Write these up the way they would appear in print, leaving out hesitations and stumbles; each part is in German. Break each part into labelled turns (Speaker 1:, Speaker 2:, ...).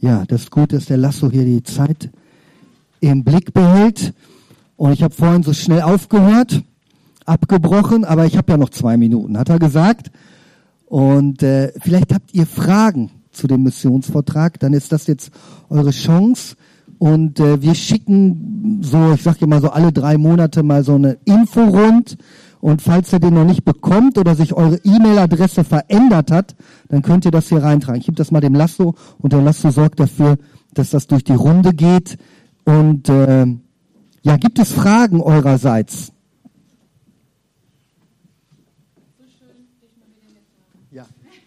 Speaker 1: Ja, das ist gut, dass der Lasso hier die Zeit im Blick behält. Und ich habe vorhin so schnell aufgehört, abgebrochen, aber ich habe ja noch 2 Minuten, hat er gesagt. Und vielleicht habt ihr Fragen zu dem Missionsvortrag, dann ist das jetzt eure Chance. Und wir schicken so, ich sag mal so alle 3 Monate mal so eine Info rund. Und falls ihr den noch nicht bekommt oder sich eure E-Mail-Adresse verändert hat, dann könnt ihr das hier reintragen. Ich gebe das mal dem Lasso und der Lasso sorgt dafür, dass das durch die Runde geht. Und ja, gibt es Fragen eurerseits? Ja.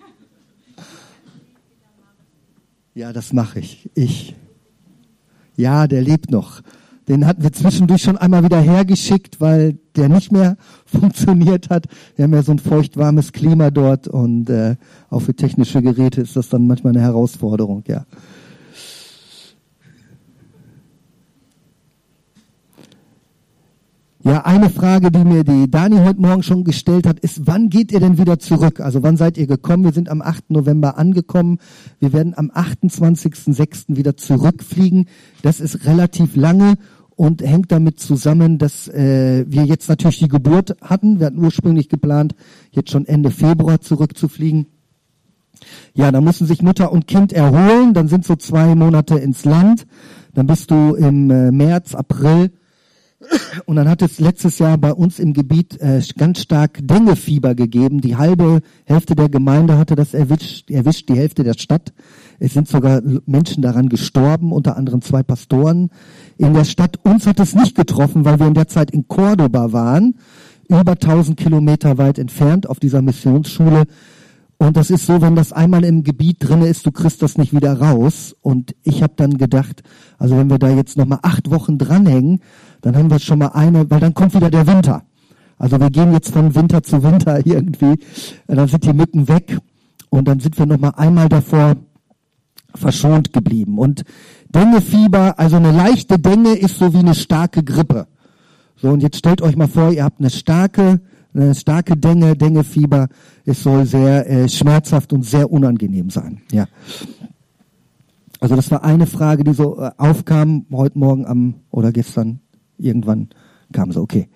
Speaker 1: Ja, das mache ich. Ja, der lebt noch. Den hatten wir zwischendurch schon einmal wieder hergeschickt, weil der nicht mehr funktioniert hat. Wir haben ja so ein feuchtwarmes Klima dort und auch für technische Geräte ist das dann manchmal eine Herausforderung, ja. Ja, eine Frage, die mir die Dani heute Morgen schon gestellt hat, ist, wann geht ihr denn wieder zurück? Also wann seid ihr gekommen? Wir sind am 8. November angekommen. Wir werden am 28.06. wieder zurückfliegen. Das ist relativ lange und hängt damit zusammen, dass wir jetzt natürlich die Geburt hatten. Wir hatten ursprünglich geplant, jetzt schon Ende Februar zurückzufliegen. Ja, da müssen sich Mutter und Kind erholen. Dann sind so 2 Monate ins Land. Dann bist du im März, April. Und dann hat es letztes Jahr bei uns im Gebiet ganz stark Denguefieber gegeben. Die halbe Hälfte der Gemeinde hatte das erwischt, die Hälfte der Stadt. Es sind sogar Menschen daran gestorben, unter anderem 2 Pastoren in der Stadt. Uns hat es nicht getroffen, weil wir in der Zeit in Cordoba waren, über 1000 Kilometer weit entfernt auf dieser Missionsschule. Und das ist so, wenn das einmal im Gebiet drinne ist, du kriegst das nicht wieder raus. Und ich habe dann gedacht, also wenn wir da jetzt nochmal 8 Wochen dranhängen, dann haben wir schon mal weil dann kommt wieder der Winter. Also wir gehen jetzt von Winter zu Winter irgendwie, dann sind die Mücken weg und dann sind wir nochmal einmal davor verschont geblieben. Und Denguefieber, also eine leichte Dengue ist so wie eine starke Grippe. So, und jetzt stellt euch mal vor, ihr habt eine starke Denguefieber. Es soll sehr schmerzhaft und sehr unangenehm sein. Ja. Also das war eine Frage, die so aufkam heute Morgen oder gestern. Irgendwann kam sie, okay.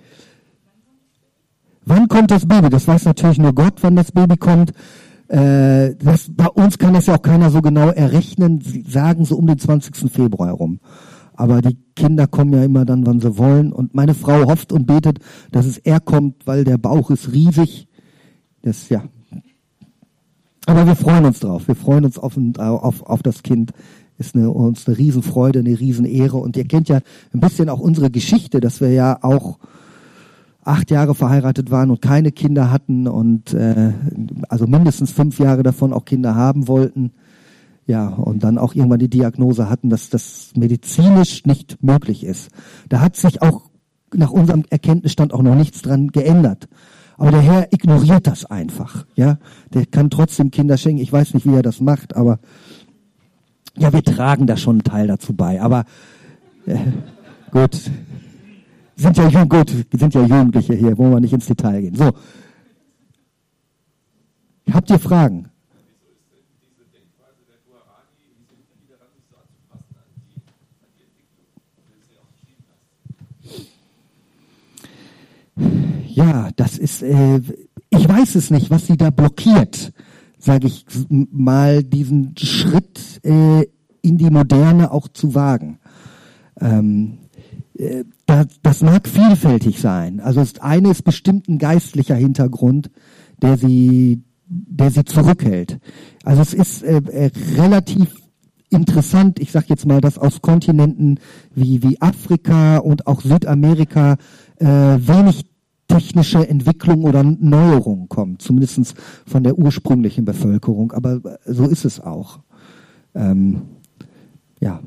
Speaker 1: Wann kommt das Baby? Das weiß natürlich nur Gott, wann das Baby kommt. Bei uns kann das ja auch keiner so genau errechnen. Sie sagen so um den 20. Februar herum. Aber die Kinder kommen ja immer dann, wann sie wollen. Und meine Frau hofft und betet, dass es eher kommt, weil der Bauch ist riesig. Das, ja. Aber wir freuen uns drauf. Wir freuen uns auf das Kind. Ist uns eine Riesenfreude, eine Riesenehre. Und ihr kennt ja ein bisschen auch unsere Geschichte, dass wir ja auch 8 Jahre verheiratet waren und keine Kinder hatten und also mindestens 5 Jahre davon auch Kinder haben wollten. Ja, und dann auch irgendwann die Diagnose hatten, dass das medizinisch nicht möglich ist. Da hat sich auch nach unserem Erkenntnisstand auch noch nichts dran geändert. Aber der Herr ignoriert das einfach. Ja, der kann trotzdem Kinder schenken. Ich weiß nicht, wie er das macht, aber ja, wir tragen da schon einen Teil dazu bei, aber gut, sind ja Jugendliche hier, wollen wir nicht ins Detail gehen. So, habt ihr Fragen? Ja, das ist, ich weiß es nicht, was sie da blockiert, sage ich mal, diesen Schritt in die Moderne auch zu wagen. Das mag vielfältig sein. Also das eine ist bestimmt ein geistlicher Hintergrund, der sie zurückhält. Also es ist relativ interessant, ich sage jetzt mal, dass aus Kontinenten wie Afrika und auch Südamerika wenig technische Entwicklung oder Neuerungen kommen, zumindest von der ursprünglichen Bevölkerung. Aber so ist es auch. Ja.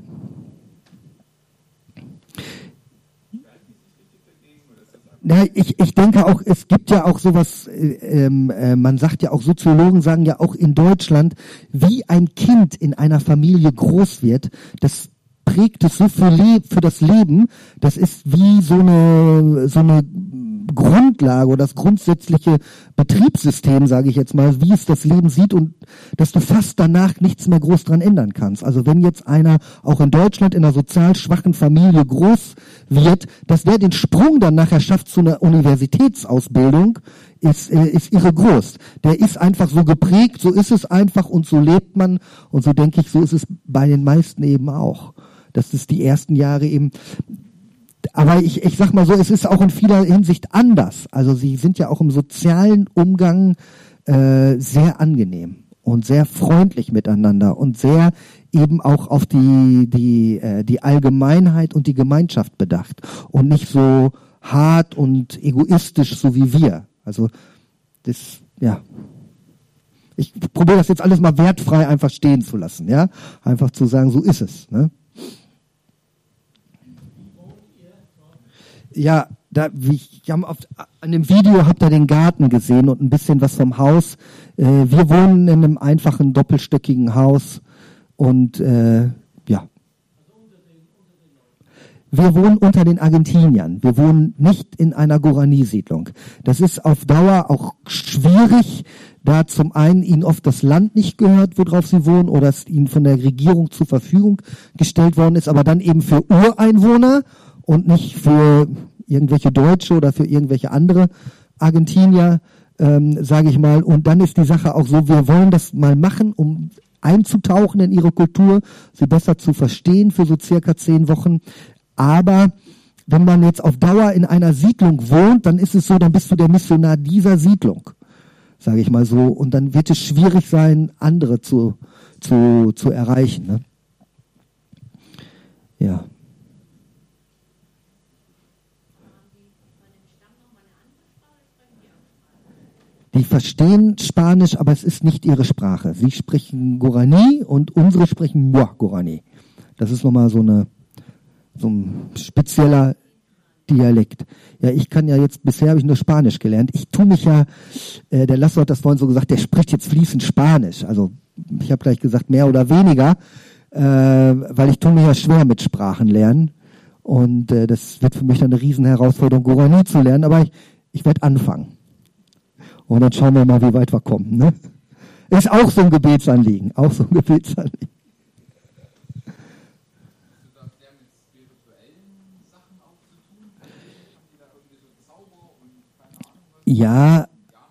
Speaker 1: Ja, ich denke auch, es gibt ja auch sowas, man sagt ja auch, Soziologen sagen ja auch in Deutschland, wie ein Kind in einer Familie groß wird, das prägt es so für das Leben, das ist wie so eine Grundlage oder das grundsätzliche Betriebssystem, sage ich jetzt mal, wie es das Leben sieht und dass du fast danach nichts mehr groß dran ändern kannst. Also wenn jetzt einer auch in Deutschland in einer sozial schwachen Familie groß wird, dass der den Sprung dann nachher schafft zu einer Universitätsausbildung, ist irre groß. Der ist einfach so geprägt, so ist es einfach und so lebt man und so denke ich, so ist es bei den meisten eben auch. Das ist die ersten Jahre eben. Aber ich sag mal so, es ist auch in vieler Hinsicht anders. Also sie sind ja auch im sozialen Umgang sehr angenehm und sehr freundlich miteinander und sehr eben auch auf die Allgemeinheit und die Gemeinschaft bedacht und nicht so hart und egoistisch, so wie wir. Also das, ja. Ich probiere das jetzt alles mal wertfrei einfach stehen zu lassen, ja. Einfach zu sagen, so ist es, ne? Ja, an dem Video habt ihr den Garten gesehen und ein bisschen was vom Haus. Wir wohnen in einem einfachen doppelstöckigen Haus und ja. Wir wohnen unter den Argentiniern. Wir wohnen nicht in einer Guarani-Siedlung. Das ist auf Dauer auch schwierig, da zum einen ihnen oft das Land nicht gehört, worauf sie wohnen, oder es ihnen von der Regierung zur Verfügung gestellt worden ist, aber dann eben für Ureinwohner und nicht für irgendwelche Deutsche oder für irgendwelche andere Argentinier, sage ich mal. Und dann ist die Sache auch so, wir wollen das mal machen, um einzutauchen in ihre Kultur, sie besser zu verstehen für so circa 10 Wochen. Aber wenn man jetzt auf Dauer in einer Siedlung wohnt, dann ist es so, dann bist du der Missionar dieser Siedlung, sage ich mal so. Und dann wird es schwierig sein, andere zu erreichen. Ne? Ja. Die verstehen Spanisch, aber es ist nicht ihre Sprache. Sie sprechen Guarani und unsere sprechen Guarani. Das ist nochmal so ein spezieller Dialekt. Ja, ich kann ja jetzt, bisher habe ich nur Spanisch gelernt. Ich tue mich ja, der Lasso hat das vorhin so gesagt, der spricht jetzt fließend Spanisch. Also ich habe gleich gesagt, mehr oder weniger, weil ich tue mir ja schwer mit Sprachen lernen. Und das wird für mich dann eine Riesenherausforderung, Guarani zu lernen, aber ich werde anfangen. Und dann schauen wir mal, wie weit wir kommen. Ne? Ist auch so ein Gebetsanliegen. Ja,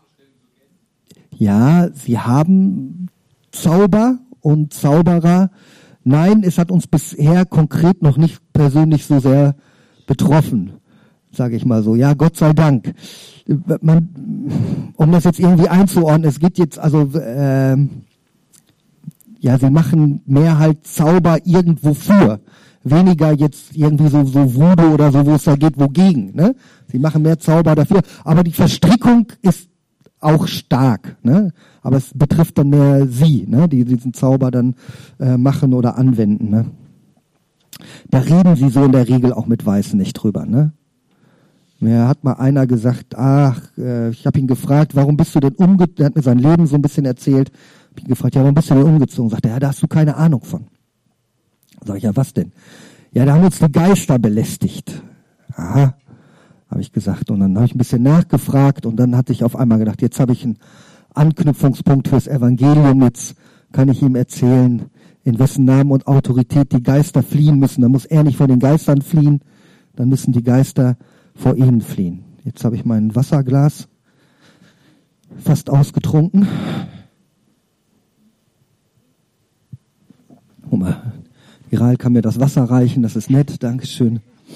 Speaker 1: sie haben Zauber und Zauberer. Nein, es hat uns bisher konkret noch nicht persönlich so sehr betroffen, sage ich mal so. Ja, Gott sei Dank. Um das jetzt irgendwie einzuordnen, es geht jetzt also, sie machen mehr halt Zauber irgendwo für. Weniger jetzt irgendwie so Voodoo oder so, wo es da geht, wogegen. Ne? Sie machen mehr Zauber dafür. Aber die Verstrickung ist auch stark. Ne? Aber es betrifft dann mehr sie, ne? Die diesen Zauber dann machen oder anwenden. Ne? Da reden sie so in der Regel auch mit Weißen nicht drüber. Ne? Mir hat mal einer gesagt, ich habe ihn gefragt, warum bist du denn umgezogen? Er hat mir sein Leben so ein bisschen erzählt. Hab ihn gefragt, ja, warum bist du denn umgezogen? Sagt er, ja, da hast du keine Ahnung von. Sag ich, ja, was denn? Ja, da haben uns die Geister belästigt. Aha, habe ich gesagt. Und dann habe ich ein bisschen nachgefragt und dann hatte ich auf einmal gedacht, jetzt habe ich einen Anknüpfungspunkt fürs Evangelium. Jetzt kann ich ihm erzählen, in wessen Namen und Autorität die Geister fliehen müssen. Dann muss er nicht vor den Geistern fliehen, dann müssen die Geister vor ihnen fliehen. Jetzt habe ich mein Wasserglas fast ausgetrunken. Guck mal, Iral kann mir das Wasser reichen, das ist nett, Dankeschön.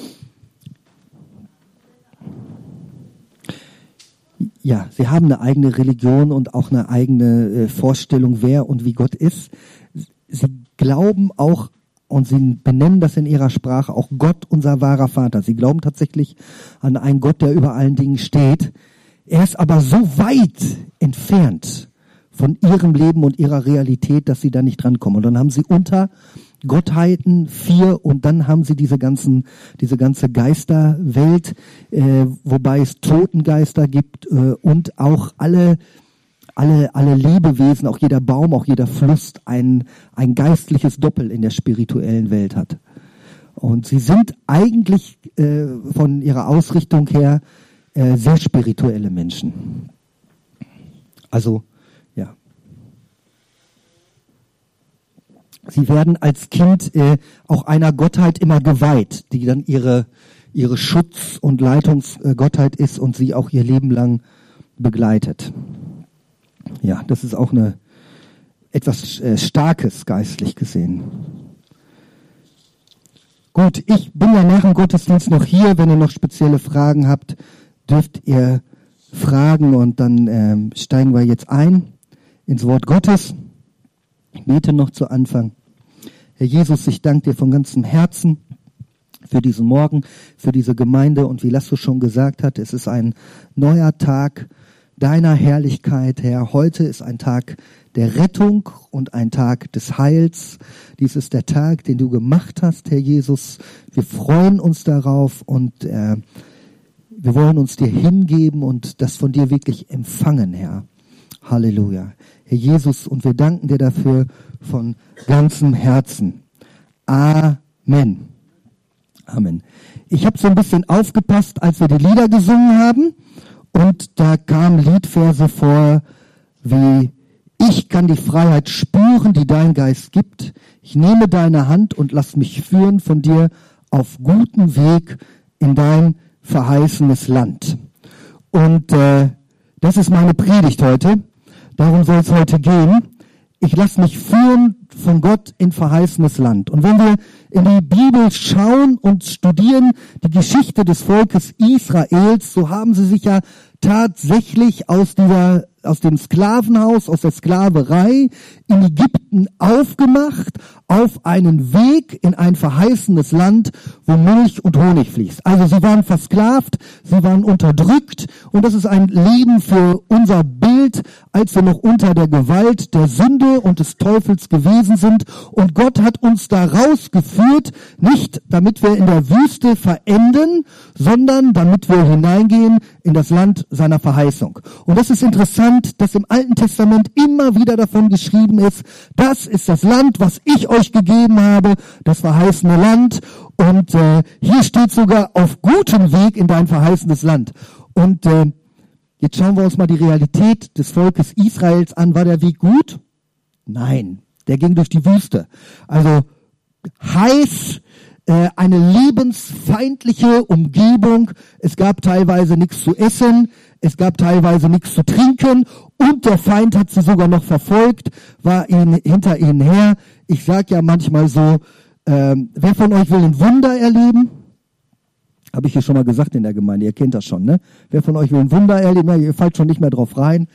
Speaker 1: Ja, sie haben eine eigene Religion und auch eine eigene Vorstellung, wer und wie Gott ist. Sie glauben auch, und sie benennen das in ihrer Sprache auch Gott, unser wahrer Vater. Sie glauben tatsächlich an einen Gott, der über allen Dingen steht. Er ist aber so weit entfernt von ihrem Leben und ihrer Realität, dass sie da nicht drankommen. Und dann haben sie unter Gottheiten 4 und dann haben sie diese ganze Geisterwelt, wobei es Totengeister gibt und auch alle Lebewesen, auch jeder Baum, auch jeder Fluss ein geistliches Doppel in der spirituellen Welt hat. Und sie sind eigentlich von ihrer Ausrichtung her sehr spirituelle Menschen. Also, ja. Sie werden als Kind auch einer Gottheit immer geweiht, die dann ihre Schutz- und Leitungsgottheit ist und sie auch ihr Leben lang begleitet. Ja, das ist auch etwas Starkes geistlich gesehen. Gut, ich bin ja nach dem Gottesdienst noch hier. Wenn ihr noch spezielle Fragen habt, dürft ihr fragen und dann steigen wir jetzt ein ins Wort Gottes. Ich bete noch zu Anfang. Herr Jesus, ich danke dir von ganzem Herzen für diesen Morgen, für diese Gemeinde und wie Lasso schon gesagt hat, es ist ein neuer Tag deiner Herrlichkeit, Herr. Heute ist ein Tag der Rettung und ein Tag des Heils. Dies ist der Tag, den du gemacht hast, Herr Jesus. Wir freuen uns darauf und wir wollen uns dir hingeben und das von dir wirklich empfangen, Herr. Halleluja. Herr Jesus, und wir danken dir dafür von ganzem Herzen. Amen. Amen. Ich habe so ein bisschen aufgepasst, als wir die Lieder gesungen haben und da kamen Liedverse vor wie: Ich kann die Freiheit spüren, die dein Geist gibt. Ich nehme deine Hand und lass mich führen von dir auf gutem Weg in dein verheißenes Land. Und das ist meine Predigt heute. Darum soll es heute gehen. Ich lasse mich führen von Gott in verheißenes Land. Und wenn wir in die Bibel schauen und studieren die Geschichte des Volkes Israels, so haben sie sich ja tatsächlich aus dem Sklavenhaus, aus der Sklaverei in Ägypten aufgemacht auf einen Weg in ein verheißenes Land, wo Milch und Honig fließt. Also sie waren versklavt, sie waren unterdrückt und das ist ein Leben für unser Bild, als wir noch unter der Gewalt der Sünde und des Teufels gewesen sind. Und Gott hat uns da rausgeführt, nicht damit wir in der Wüste verenden, sondern damit wir hineingehen in das Land seiner Verheißung. Und das ist interessant, dass im Alten Testament immer wieder davon geschrieben ist, das ist das Land, was ich euch gegeben habe, das verheißene Land. Und hier steht sogar auf gutem Weg in dein verheißenes Land. Und jetzt schauen wir uns mal die Realität des Volkes Israels an. War der Weg gut? Nein, der ging durch die Wüste. Also heiß, eine lebensfeindliche Umgebung. Es gab teilweise nichts zu essen, es gab teilweise nichts zu trinken und der Feind hat sie sogar noch verfolgt, war hinter ihnen her. Ich sag ja manchmal so, wer von euch will ein Wunder erleben? Habe ich hier schon mal gesagt in der Gemeinde, ihr kennt das schon, ne? Wer von euch will ein Wunder erleben? Ja, ihr fallt schon nicht mehr drauf rein.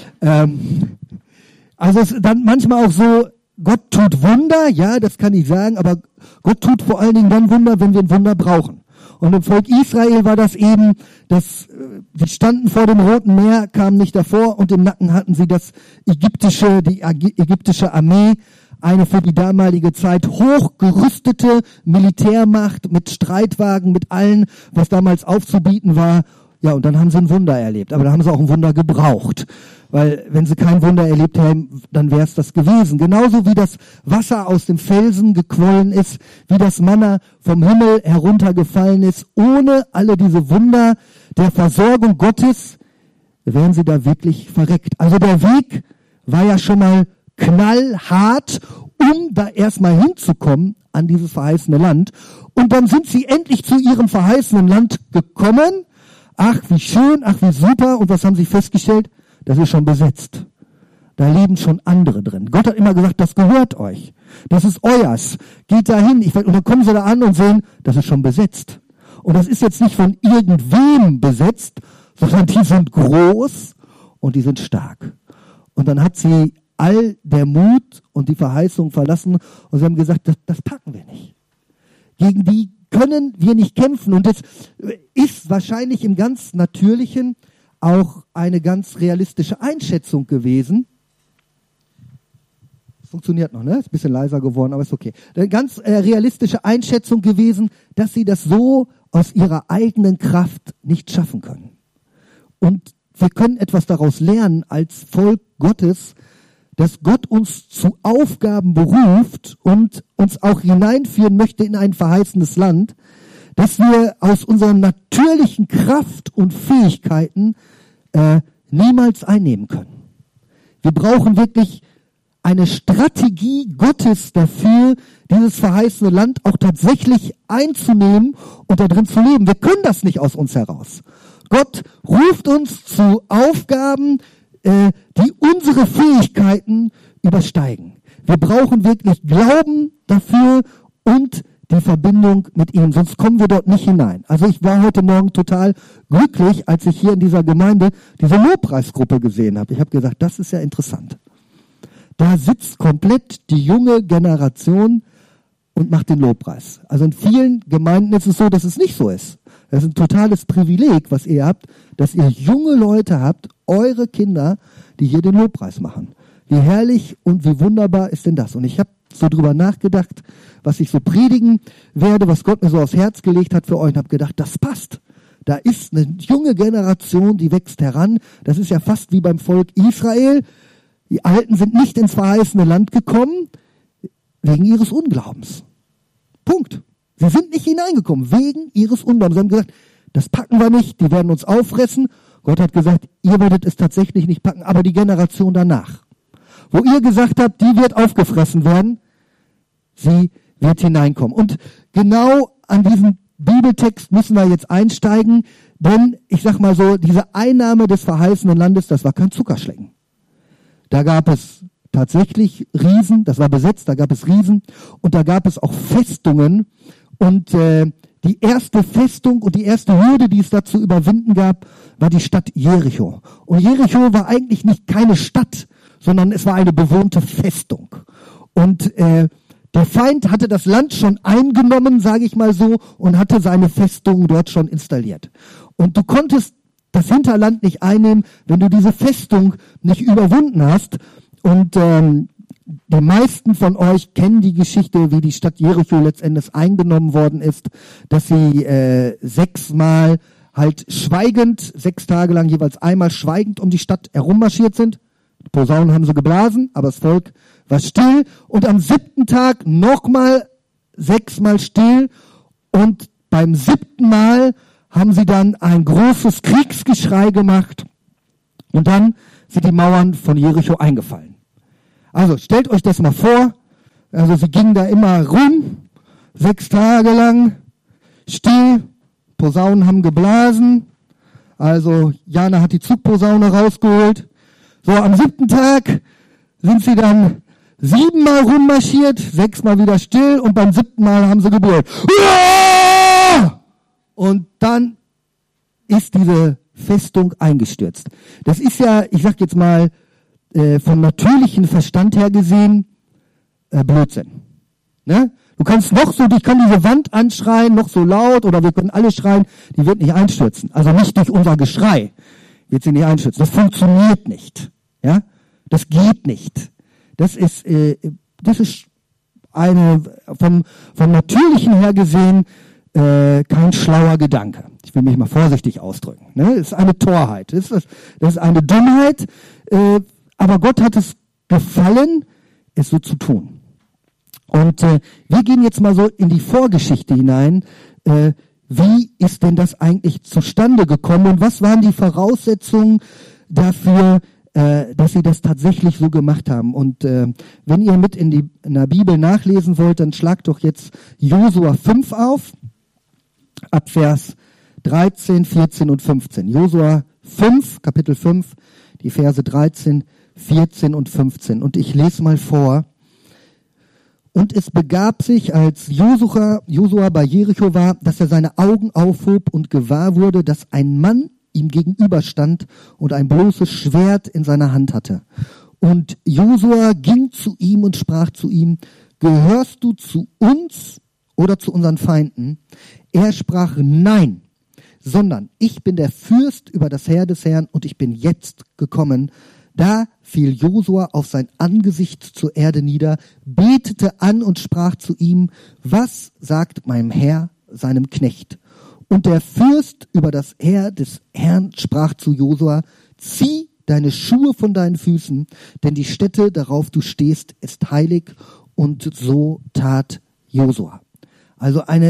Speaker 1: Also es ist dann manchmal auch so, Gott tut Wunder, ja, das kann ich sagen, aber Gott tut vor allen Dingen dann Wunder, wenn wir ein Wunder brauchen. Und im Volk Israel war das eben, sie standen vor dem Roten Meer, kamen nicht davor und im Nacken hatten sie die ägyptische Armee, eine für die damalige Zeit hochgerüstete Militärmacht mit Streitwagen, mit allem, was damals aufzubieten war. Ja, und dann haben sie ein Wunder erlebt. Aber da haben sie auch ein Wunder gebraucht. Weil wenn sie kein Wunder erlebt haben, dann wäre es das gewesen. Genauso wie das Wasser aus dem Felsen gequollen ist, wie das Manna vom Himmel heruntergefallen ist. Ohne alle diese Wunder der Versorgung Gottes wären sie da wirklich verreckt. Also der Weg war ja schon mal knallhart, um da erstmal hinzukommen an dieses verheißene Land. Und dann sind sie endlich zu ihrem verheißenen Land gekommen. Ach, wie schön, ach, wie super. Und was haben sie festgestellt? Das ist schon besetzt. Da leben schon andere drin. Gott hat immer gesagt, das gehört euch. Das ist euers. Geht da hin. Und dann kommen sie da an und sehen, das ist schon besetzt. Und das ist jetzt nicht von irgendwem besetzt, sondern die sind groß und die sind stark. Und dann hat sie all der Mut und die Verheißung verlassen und sie haben gesagt, das packen wir nicht. Gegen die können wir nicht kämpfen. Und das ist wahrscheinlich im ganz Natürlichen auch eine ganz realistische Einschätzung gewesen. Funktioniert noch, ne? Ist ein bisschen leiser geworden, aber ist okay. Eine ganz realistische Einschätzung gewesen, dass sie das so aus ihrer eigenen Kraft nicht schaffen können. Und wir können etwas daraus lernen als Volk Gottes, dass Gott uns zu Aufgaben beruft und uns auch hineinführen möchte in ein verheißenes Land, dass wir aus unseren natürlichen Kraft und Fähigkeiten niemals einnehmen können. Wir brauchen wirklich eine Strategie Gottes dafür, dieses verheißene Land auch tatsächlich einzunehmen und da drin zu leben. Wir können das nicht aus uns heraus. Gott ruft uns zu Aufgaben, die unsere Fähigkeiten übersteigen. Wir brauchen wirklich Glauben dafür und die Verbindung mit ihm, sonst kommen wir dort nicht hinein. Also ich war heute Morgen total glücklich, als ich hier in dieser Gemeinde diese Lobpreisgruppe gesehen habe. Ich habe gesagt, das ist ja interessant. Da sitzt komplett die junge Generation und macht den Lobpreis. Also in vielen Gemeinden ist es so, dass es nicht so ist. Das ist ein totales Privileg, was ihr habt, dass ihr junge Leute habt, eure Kinder, die hier den Lobpreis machen. Wie herrlich und wie wunderbar ist denn das? Und ich habe so drüber nachgedacht, was ich so predigen werde, was Gott mir so aufs Herz gelegt hat für euch und habe gedacht, das passt. Da ist eine junge Generation, die wächst heran. Das ist ja fast wie beim Volk Israel. Die Alten sind nicht ins verheißene Land gekommen wegen ihres Unglaubens. Punkt. Sie sind nicht hineingekommen wegen ihres Unglaubens. Sie haben gesagt, das packen wir nicht, die werden uns auffressen. Gott hat gesagt, ihr werdet es tatsächlich nicht packen, aber die Generation danach, wo ihr gesagt habt, die wird aufgefressen werden, sie wird hineinkommen. Und genau an diesen Bibeltext müssen wir jetzt einsteigen, denn ich sag mal so, diese Einnahme des verheißenen Landes, das war kein Zuckerschlecken. Da gab es tatsächlich Riesen, das war besetzt, da gab es Riesen und da gab es auch Festungen und die erste Festung und die erste Hürde, die es da zu überwinden gab, war die Stadt Jericho. Und Jericho war eigentlich nicht keine Stadt, sondern es war eine bewohnte Festung. Und der Feind hatte das Land schon eingenommen, sage ich mal so, und hatte seine Festung dort schon installiert. Und du konntest das Hinterland nicht einnehmen, wenn du diese Festung nicht überwunden hast. Und die meisten von euch kennen die Geschichte, wie die Stadt Jericho letztendlich eingenommen worden ist, dass sie 6-mal halt schweigend, 6 Tage lang jeweils einmal schweigend um die Stadt herummarschiert sind. Die Posaunen haben sie geblasen, aber das Volk war still. Und am 7. Tag nochmal 6-mal still. Und beim 7. Mal haben sie dann ein großes Kriegsgeschrei gemacht. Und dann sind die Mauern von Jericho eingefallen. Also stellt euch das mal vor. Also sie gingen da immer rum, 6 Tage lang, still. Posaunen haben geblasen. Also Jana hat die Zugposaune rausgeholt. So, am 7. Tag sind sie dann 7-mal rummarschiert, 6-mal wieder still und beim 7. Mal haben sie gebrüllt. Und dann ist diese Festung eingestürzt. Das ist ja, ich sag jetzt mal, vom natürlichen Verstand her gesehen, Blödsinn. Ne? Du kannst ich kann diese Wand anschreien, noch so laut, oder wir können alle schreien, die wird nicht einstürzen. Also nicht durch unser Geschrei wird sie nicht einstürzen. Das funktioniert nicht. Ja? Das geht nicht. Das ist eine, vom natürlichen her gesehen, kein schlauer Gedanke. Ich will mich mal vorsichtig ausdrücken. Ne? Das ist eine Torheit. Das ist eine Dummheit. Aber Gott hat es gefallen, es so zu tun. Und wir gehen jetzt mal so in die Vorgeschichte hinein. Wie ist denn das eigentlich zustande gekommen und was waren die Voraussetzungen dafür, dass sie das tatsächlich so gemacht haben? Und wenn ihr mit in der Bibel nachlesen wollt, dann schlagt doch jetzt Josua 5 auf, ab Vers 13, 14 und 15. Josua 5, Kapitel 5, die Verse 13, 14 und 15. Und ich lese mal vor. Und es begab sich, als Josua bei Jericho war, dass er seine Augen aufhob und gewahr wurde, dass ein Mann ihm gegenüberstand und ein bloßes Schwert in seiner Hand hatte. Und Josua ging zu ihm und sprach zu ihm, gehörst du zu uns oder zu unseren Feinden? Er sprach, nein, sondern ich bin der Fürst über das Heer des Herrn und ich bin jetzt gekommen. Da fiel Josua auf sein Angesicht zur Erde nieder, betete an und sprach zu ihm, was sagt meinem Herr, seinem Knecht? Und der Fürst über das Heer des Herrn sprach zu Josua, zieh deine Schuhe von deinen Füßen, denn die Stätte, darauf du stehst, ist heilig. Und so tat Josua. Also eine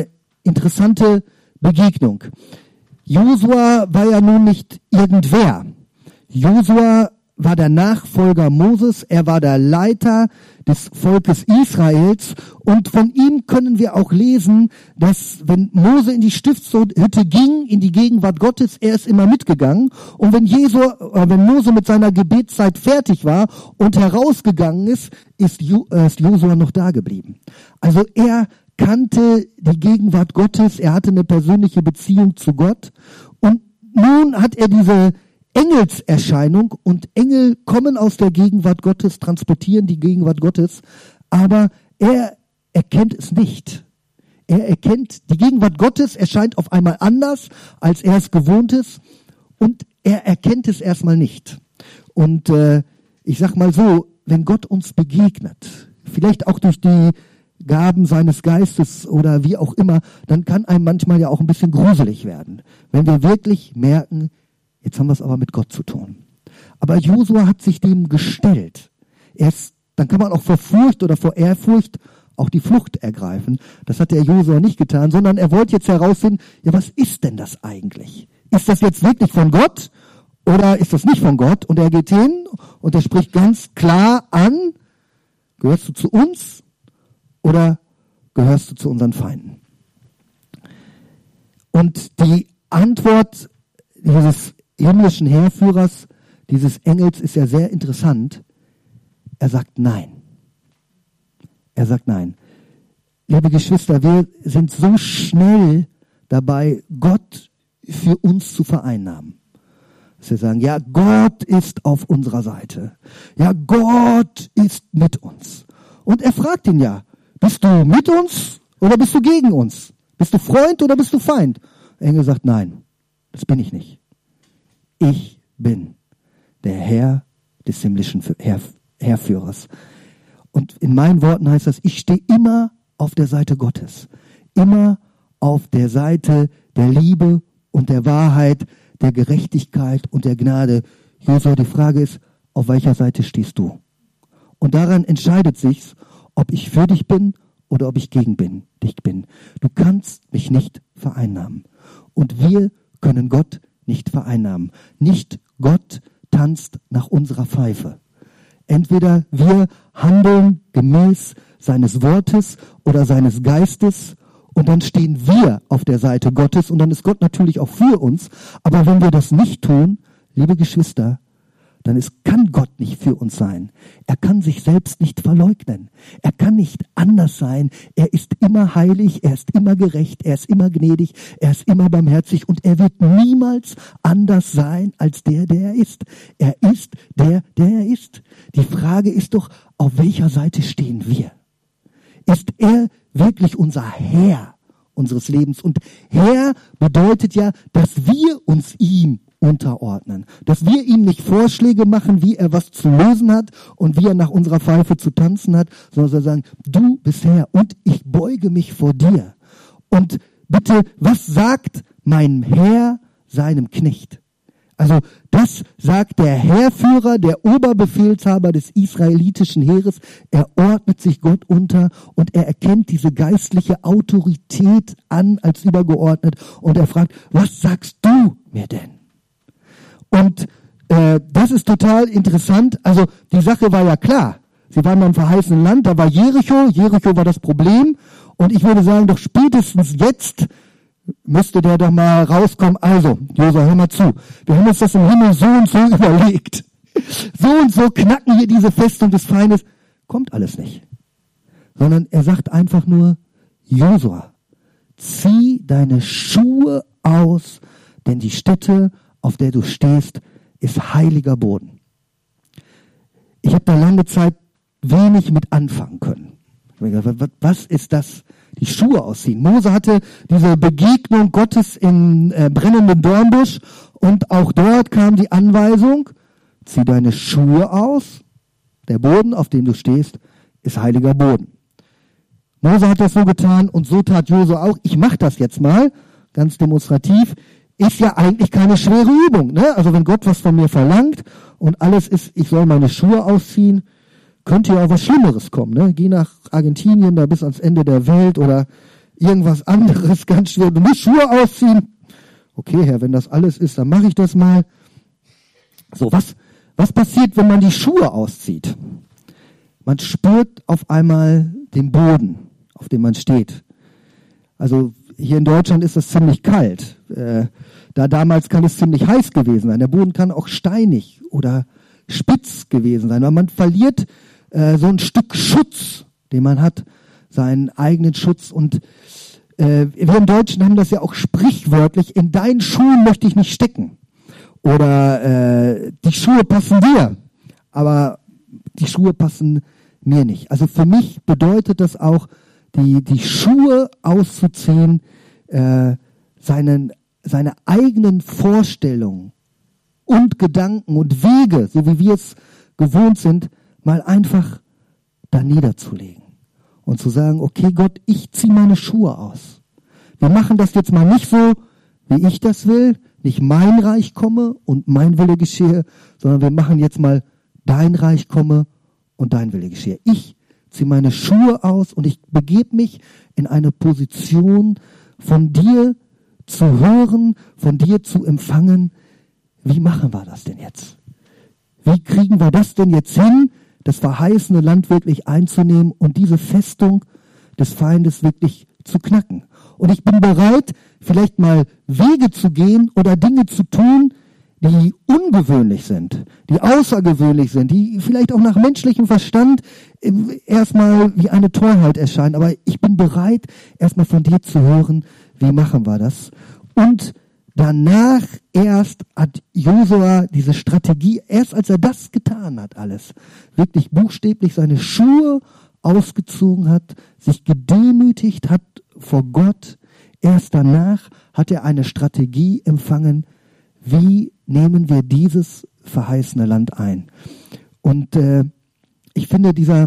Speaker 1: interessante Begegnung. Josua war ja nun nicht irgendwer. Josua war der Nachfolger Moses, er war der Leiter des Volkes Israels und von ihm können wir auch lesen, dass wenn Mose in die Stiftshütte ging, in die Gegenwart Gottes, er ist immer mitgegangen und wenn Mose mit seiner Gebetszeit fertig war und herausgegangen ist Josua noch da geblieben. Also er kannte die Gegenwart Gottes, er hatte eine persönliche Beziehung zu Gott und nun hat er diese Engelserscheinung und Engel kommen aus der Gegenwart Gottes, transportieren die Gegenwart Gottes, aber er erkennt es nicht. Er erkennt, die Gegenwart Gottes erscheint auf einmal anders, als er es gewohnt ist und er erkennt es erstmal nicht. Und ich sag mal so, wenn Gott uns begegnet, vielleicht auch durch die Gaben seines Geistes oder wie auch immer, dann kann einem manchmal ja auch ein bisschen gruselig werden, wenn wir wirklich merken, jetzt haben wir es aber mit Gott zu tun. Aber Josua hat sich dem gestellt. Dann kann man auch vor Furcht oder vor Ehrfurcht auch die Flucht ergreifen. Das hat der Josua nicht getan, sondern er wollte jetzt herausfinden, ja, was ist denn das eigentlich? Ist das jetzt wirklich von Gott oder ist das nicht von Gott? Und er geht hin und er spricht ganz klar an, gehörst du zu uns oder gehörst du zu unseren Feinden? Und die Antwort dieses himmlischen Heerführers, dieses Engels, ist ja sehr interessant. Er sagt nein. Er sagt nein. Liebe Geschwister, wir sind so schnell dabei, Gott für uns zu vereinnahmen. Dass wir sagen, ja, Gott ist auf unserer Seite. Ja, Gott ist mit uns. Und er fragt ihn ja, bist du mit uns oder bist du gegen uns? Bist du Freund oder bist du Feind? Der Engel sagt, nein, das bin ich nicht. Ich bin der Herr des himmlischen Heerführers. Und in meinen Worten heißt das, ich stehe immer auf der Seite Gottes. Immer auf der Seite der Liebe und der Wahrheit, der Gerechtigkeit und der Gnade. Josua, die Frage ist, auf welcher Seite stehst du? Und daran entscheidet sich's, ob ich für dich bin oder ob ich gegen dich bin. Du kannst mich nicht vereinnahmen. Und wir können Gott nicht vereinnahmen. Nicht Gott tanzt nach unserer Pfeife. Entweder wir handeln gemäß seines Wortes oder seines Geistes und dann stehen wir auf der Seite Gottes und dann ist Gott natürlich auch für uns. Aber wenn wir das nicht tun, liebe Geschwister, dann kann Gott nicht für uns sein. Er kann sich selbst nicht verleugnen. Er kann nicht anders sein. Er ist immer heilig, er ist immer gerecht, er ist immer gnädig, er ist immer barmherzig und er wird niemals anders sein als der er ist. Er ist der er ist. Die Frage ist doch, auf welcher Seite stehen wir? Ist er wirklich unser Herr unseres Lebens? Und Herr bedeutet ja, dass wir uns ihm unterordnen. Dass wir ihm nicht Vorschläge machen, wie er was zu lösen hat und wie er nach unserer Pfeife zu tanzen hat, sondern wir sagen, du bist Herr und ich beuge mich vor dir. Und bitte, was sagt mein Herr seinem Knecht? Also das sagt der Heerführer, der Oberbefehlshaber des israelitischen Heeres. Er ordnet sich Gott unter und er erkennt diese geistliche Autorität an als übergeordnet und er fragt, was sagst du mir denn? Und das ist total interessant. Also die Sache war ja klar. Sie waren beim verheißenen Land, da war Jericho. Jericho war das Problem. Und ich würde sagen, doch spätestens jetzt müsste der doch mal rauskommen. Also, Josua, hör mal zu. Wir haben uns das im Himmel so und so überlegt. So und so knacken wir diese Festung des Feindes. Kommt alles nicht. Sondern er sagt einfach nur, Josua, zieh deine Schuhe aus, denn die Stätte, auf der du stehst, ist heiliger Boden. Ich habe da lange Zeit wenig mit anfangen können. Was ist das? Die Schuhe ausziehen. Mose hatte diese Begegnung Gottes im brennenden Dornbusch und auch dort kam die Anweisung, zieh deine Schuhe aus, der Boden, auf dem du stehst, ist heiliger Boden. Mose hat das so getan und so tat Josua auch. Ich mache das jetzt mal, ganz demonstrativ. Ist ja eigentlich keine schwere Übung, ne? Also wenn Gott was von mir verlangt und alles ist, ich soll meine Schuhe ausziehen, könnte ja auch was Schlimmeres kommen, ne? Geh nach Argentinien, da bis ans Ende der Welt oder irgendwas anderes ganz schwer. Du musst Schuhe ausziehen. Okay, Herr, wenn das alles ist, dann mache ich das mal. So, was passiert, wenn man die Schuhe auszieht? Man spürt auf einmal den Boden, auf dem man steht. Also hier in Deutschland ist es ziemlich kalt. Damals kann es ziemlich heiß gewesen sein. Der Boden kann auch steinig oder spitz gewesen sein. Aber man verliert so ein Stück Schutz, den man hat, seinen eigenen Schutz. Und wir im Deutschen haben das ja auch sprichwörtlich, in deinen Schuhen möchte ich nicht stecken. Oder die Schuhe passen dir, aber die Schuhe passen mir nicht. Also für mich bedeutet das auch, die Schuhe auszuziehen, seine eigenen Vorstellungen und Gedanken und Wege, so wie wir es gewohnt sind, mal einfach da niederzulegen. Und zu sagen, okay Gott, ich ziehe meine Schuhe aus. Wir machen das jetzt mal nicht so, wie ich das will, nicht mein Reich komme und mein Wille geschehe, sondern wir machen jetzt mal dein Reich komme und dein Wille geschehe. Ich ziehe meine Schuhe aus und ich begebe mich in eine Position, von dir zu hören, von dir zu empfangen. Wie machen wir das denn jetzt? Wie kriegen wir das denn jetzt hin, das verheißene Land wirklich einzunehmen und diese Festung des Feindes wirklich zu knacken? Und ich bin bereit, vielleicht mal Wege zu gehen oder Dinge zu tun, die ungewöhnlich sind, die außergewöhnlich sind, die vielleicht auch nach menschlichem Verstand erstmal wie eine Torheit erscheinen. Aber ich bin bereit, erstmal von dir zu hören, wie machen wir das? Und danach erst hat Josua diese Strategie, erst als er das getan hat, alles, wirklich buchstäblich seine Schuhe ausgezogen hat, sich gedemütigt hat vor Gott, erst danach hat er eine Strategie empfangen, wie nehmen wir dieses verheißene Land ein. Und ich finde, dieser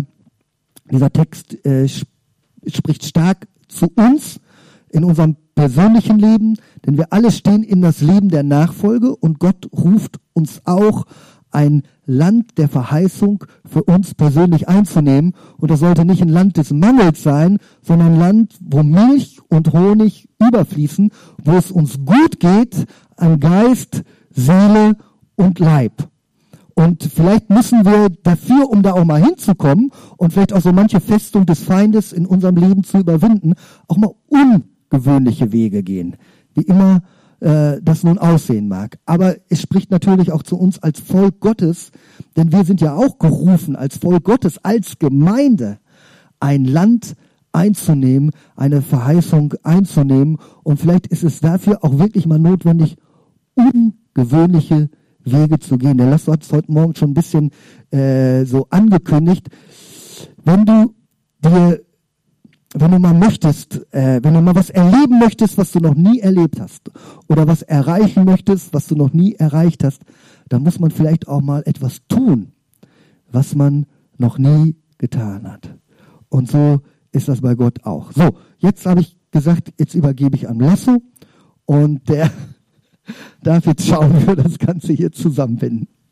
Speaker 1: Text spricht stark zu uns in unserem persönlichen Leben, denn wir alle stehen in das Leben der Nachfolge und Gott ruft uns auch, ein Land der Verheißung für uns persönlich einzunehmen. Und das sollte nicht ein Land des Mangels sein, sondern ein Land, wo Milch und Honig überfließen, wo es uns gut geht an Geist, Seele und Leib. Und vielleicht müssen wir dafür, um da auch mal hinzukommen und vielleicht auch so manche Festung des Feindes in unserem Leben zu überwinden, auch mal ungewöhnliche Wege gehen. Wie immer das nun aussehen mag. Aber es spricht natürlich auch zu uns als Volk Gottes, denn wir sind ja auch gerufen, als Volk Gottes, als Gemeinde, ein Land einzunehmen, eine Verheißung einzunehmen. Und vielleicht ist es dafür auch wirklich mal notwendig, ungewöhnliche Wege zu gehen. Der Lasso hat es heute Morgen schon ein bisschen so angekündigt. Wenn du mal möchtest, wenn du mal was erleben möchtest, was du noch nie erlebt hast, oder was erreichen möchtest, was du noch nie erreicht hast, dann muss man vielleicht auch mal etwas tun, was man noch nie getan hat. Und so ist das bei Gott auch. So, jetzt habe ich gesagt, jetzt übergebe ich an Lasso und der darf jetzt schauen, wie wir das Ganze hier zusammenbinden.